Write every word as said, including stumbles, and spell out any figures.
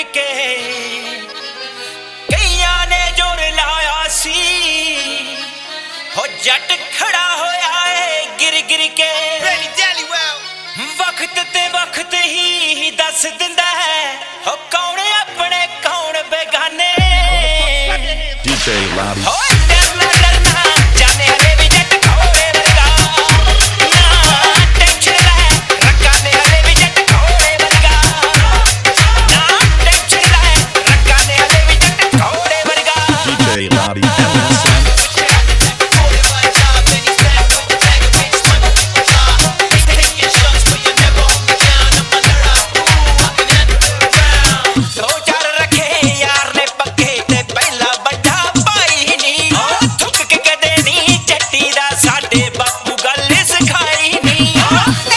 के कईयां ने जोर लाया सी हो जट खड़ा होया है गिर गिर के वक्त ते वक्त ही दस दिंदा है हो कौन अपने कौन बेगाने D J Lobby हो डरना डरना जाने हले भी जट घोड़े वर्गा ना टेंशन ले रखा ने हले भी जट घोड़े वर्गा ना टेंशन ले रखा ने हले भी जट घोड़े वर्गा D J Lobby M S M दो चार रखे यार ने पक्के ते पहला बड़ा पाई नी थुक के कदे नी चट्टी दा साडे बापू गल सिखाई नी